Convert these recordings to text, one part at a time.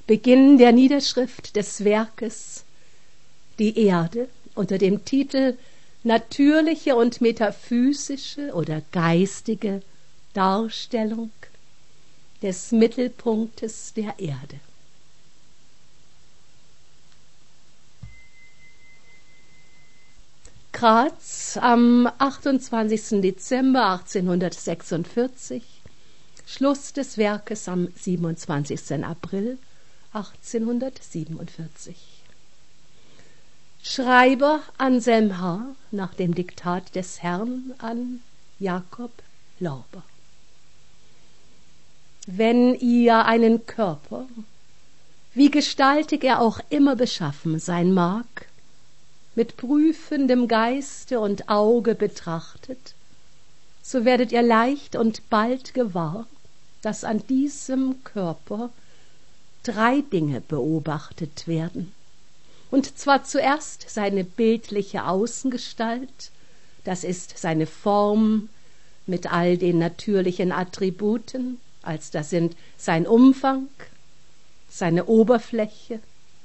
Beginn der Niederschrift des Werkes Die Erde unter dem Titel Natürliche und metaphysische oder geistige Darstellung des Mittelpunktes der Erde. Graz am 28. Dezember 1846, Schluss des Werkes am 27. April 1847. Schreiber Anselm H. nach dem Diktat des Herrn an Jakob Lorber. Wenn ihr einen Körper, wie gestaltig er auch immer beschaffen sein mag, mit prüfendem Geiste und Auge betrachtet, so werdet ihr leicht und bald gewahr, dass an diesem Körper 3 Dinge beobachtet werden. Und zwar zuerst seine bildliche Außengestalt, das ist seine Form mit all den natürlichen Attributen, als das sind sein Umfang, seine Oberfläche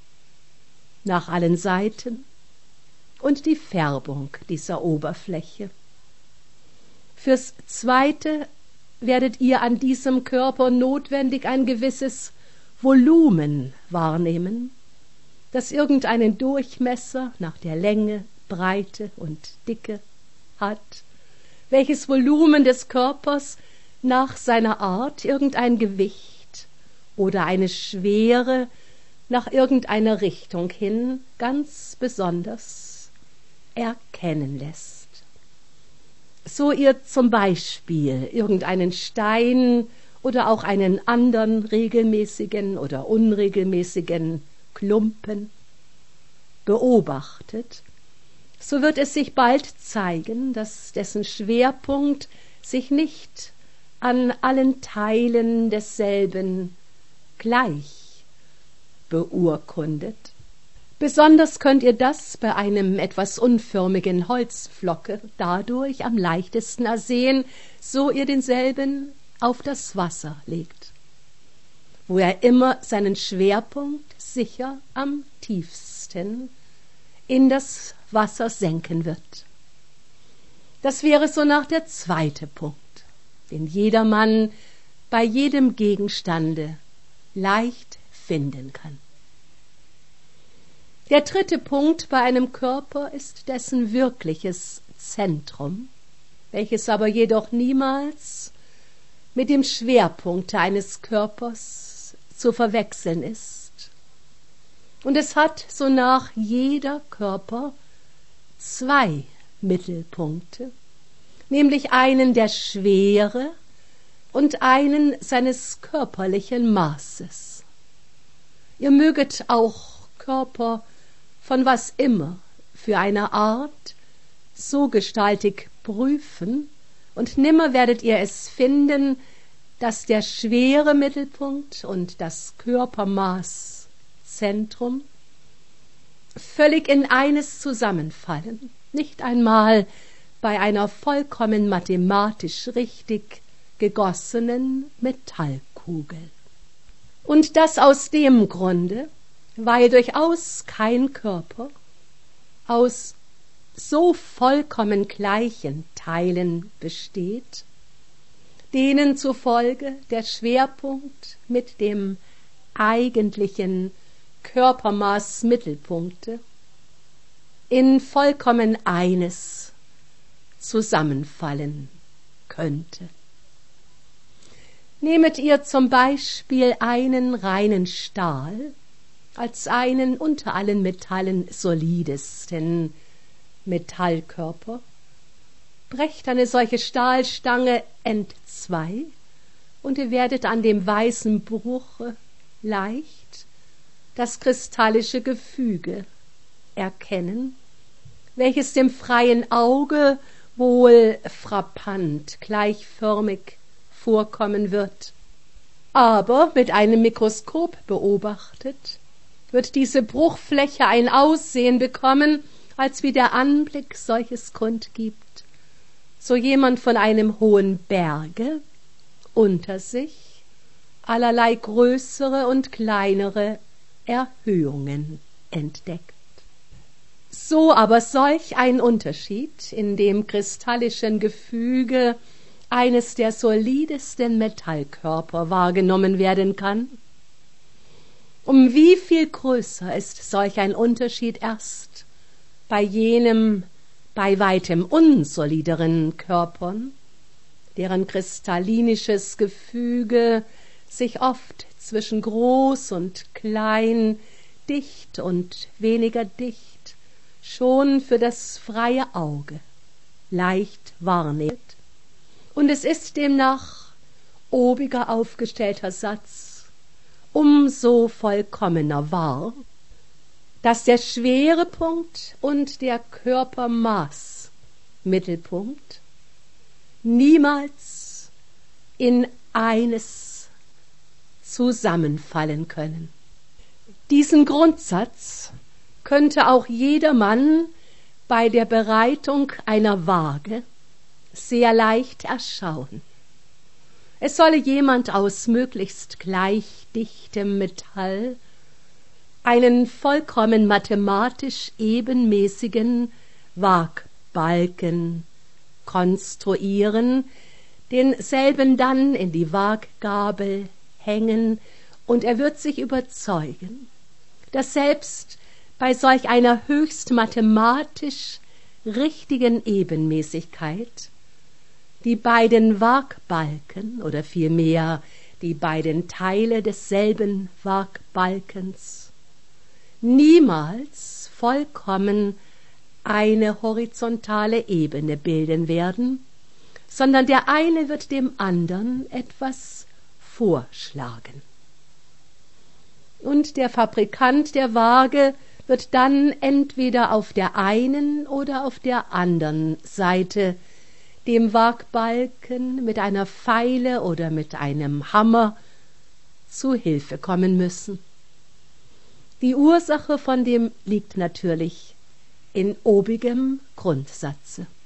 nach allen Seiten und die Färbung dieser Oberfläche. Fürs Zweite werdet ihr an diesem Körper notwendig ein gewisses Volumen wahrnehmen, das irgendeinen Durchmesser nach der Länge, Breite und Dicke hat, welches Volumen des Körpers nach seiner Art irgendein Gewicht oder eine Schwere nach irgendeiner Richtung hin ganz besonders erkennen lässt. So ihr zum Beispiel irgendeinen Stein oder auch einen anderen regelmäßigen oder unregelmäßigen Klumpen beobachtet, so wird es sich bald zeigen, dass dessen Schwerpunkt sich nicht an allen Teilen desselben gleich beurkundet. Besonders könnt ihr das bei einem etwas unförmigen Holzflocke dadurch am leichtesten ersehen, so ihr denselben auf das Wasser legt, wo er immer seinen Schwerpunkt sicher am tiefsten in das Wasser senken wird. Das wäre so nach der zweite Punkt, den jedermann bei jedem Gegenstande leicht finden kann. Der dritte Punkt bei einem Körper ist dessen wirkliches Zentrum, welches aber jedoch niemals mit dem Schwerpunkt eines Körpers zu verwechseln ist. Und es hat sonach jeder Körper 2 Mittelpunkte, nämlich einen der Schwere und einen seines körperlichen Maßes. Ihr möget auch Körper von was immer für eine Art so gestaltig prüfen, und nimmer werdet ihr es finden, dass der schwere Mittelpunkt und das Körpermaßzentrum völlig in eines zusammenfallen, nicht einmal bei einer vollkommen mathematisch richtig gegossenen Metallkugel. Und das aus dem Grunde, weil durchaus kein Körper aus so vollkommen gleichen Teilen besteht, denen zufolge der Schwerpunkt mit dem eigentlichen Körpermaßmittelpunkte in vollkommen eines zusammenfallen könnte. Nehmet ihr zum Beispiel einen reinen Stahl als einen unter allen Metallen solidesten Metallkörper, brecht eine solche Stahlstange entzwei, und ihr werdet an dem weißen Bruche leicht das kristallische Gefüge erkennen, welches dem freien Auge wohl frappant gleichförmig vorkommen wird. Aber mit einem Mikroskop beobachtet, wird diese Bruchfläche ein Aussehen bekommen, als wie der Anblick solches kundgibt, so jemand von einem hohen Berge unter sich allerlei größere und kleinere Erhöhungen entdeckt. So aber solch ein Unterschied in dem kristallischen Gefüge eines der solidesten Metallkörper wahrgenommen werden kann, um wie viel größer ist solch ein Unterschied erst bei jenem bei weitem unsolideren Körpern, deren kristallinisches Gefüge sich oft zwischen groß und klein, dicht und weniger dicht schon für das freie Auge leicht wahrnimmt. Und es ist demnach obiger aufgestellter Satz umso vollkommener wahr, dass der Schwerepunkt und der Körpermaß-Mittelpunkt niemals in eines zusammenfallen können. Diesen Grundsatz könnte auch jedermann bei der Bereitung einer Waage sehr leicht erschauen. Es solle jemand aus möglichst gleich dichtem Metall einen vollkommen mathematisch ebenmäßigen Waagbalken konstruieren, denselben dann in die Waaggabel hängen, und er wird sich überzeugen, dass selbst bei solch einer höchst mathematisch richtigen Ebenmäßigkeit die beiden Waagbalken oder vielmehr die beiden Teile desselben Waagbalkens niemals vollkommen eine horizontale Ebene bilden werden, sondern der eine wird dem andern etwas vorschlagen. Und der Fabrikant der Waage wird dann entweder auf der einen oder auf der anderen Seite dem Waagbalken mit einer Feile oder mit einem Hammer zu Hilfe kommen müssen. Die Ursache von dem liegt natürlich in obigem Grundsatze.